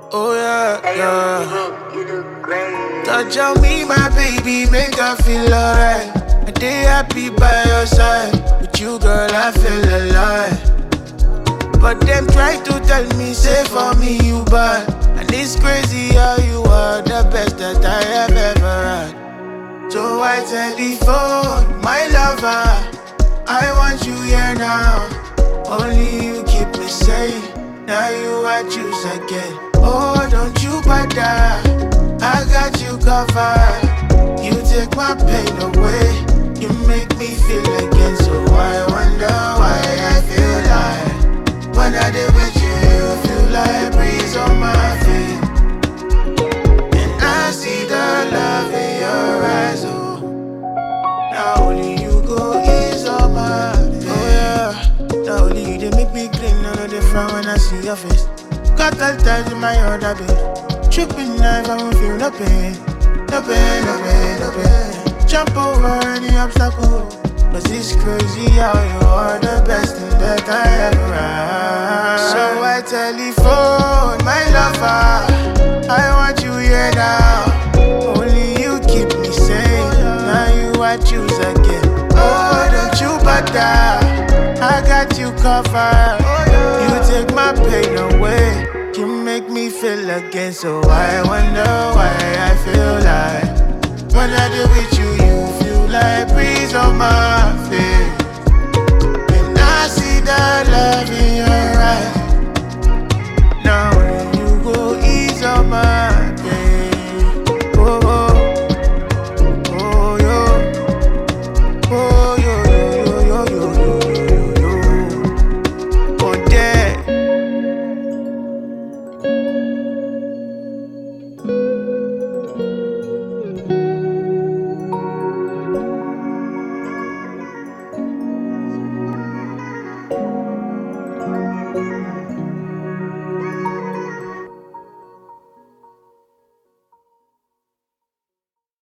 Oh yeah, yeah. You look great. Touch on me, my baby, make her feel alright. I day happy by your side. With you, girl, I feel alive. But them try to tell me, say for me you bad. And it's crazy how you are the best that I have ever had. So I telephone my lover. I want you here now. Only you keep me safe. Now you I choose again. Oh, don't you bother. I got you covered. You take my pain away. You make me feel again. So I wonder why I feel like when I did with you, you feel like breeze on my feet. And I see the love in your eyes. Oh, now only you go ease on my face. Oh yeah, now only you they make me green. None of the frown when I see your face. Got all times in my other bed. Tripping knife, I won't feel no pain. No pain, no pain, no pain. Jump over any obstacle. Cause it's crazy how you are the best thing that I ever had. So I telephone my lover. I want you here now. Only you keep me sane. Now you I choose again. Oh, don't you bother. I got you covered. You take my pain away. You make me feel again. So I wonder why I feel like when I deal with you, you feel like breeze on my face.